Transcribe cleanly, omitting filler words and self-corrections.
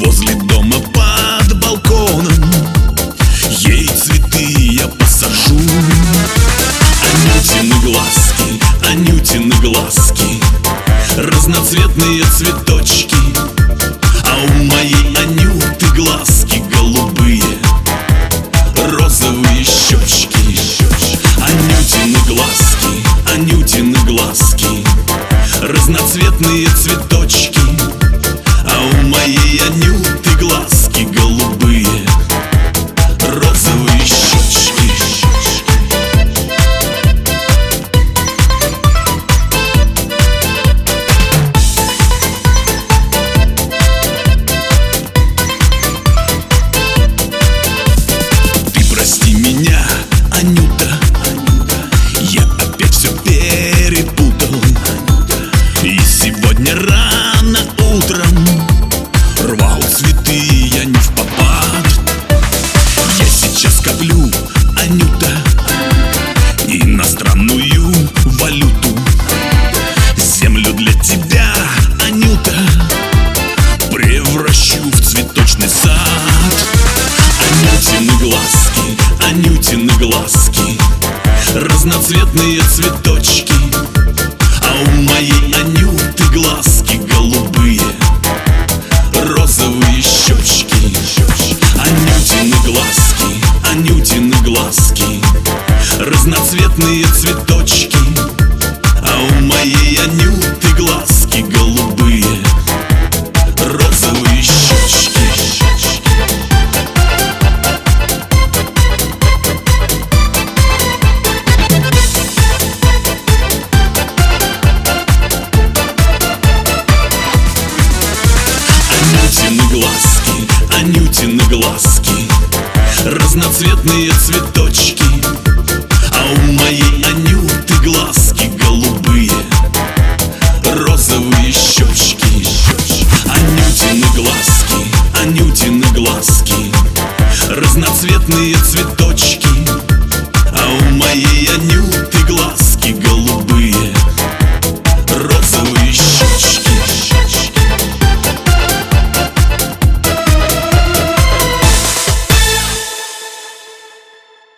возле дома под балконом. Ей цветы я посажу. Анютины глазки, Анютины глазки, разноцветные цветочки. А у моей Анюты глазки голубые, розовые щечки. Анютины глазки, Анютины глазки, разноцветные цветочки. А у моей Анюты глазки голубые, розовые щечки. Ты прости меня, Анюта, я опять все перепутал. И сегодня рано утром рвал цветы я не впопад. Я сейчас коплю, Анюта, иностранную валюту. Землю для тебя, Анюта, превращу в цветочный сад. Анютины глазки, Анютины глазки, разноцветные цветочки. А у моей Анюты глазки голубые, розовые щечки. Анютины глазки, Анютины глазки, разноцветные цветочки. А у моей Анюты глазки голубые, розовые щечки. Анютины глазки, Анютины глазки, разноцветные цветочки. А у моей Анюты глазки голубые, розовые щечки. Анютины глазки, Анютины глазки, разноцветные цветочки.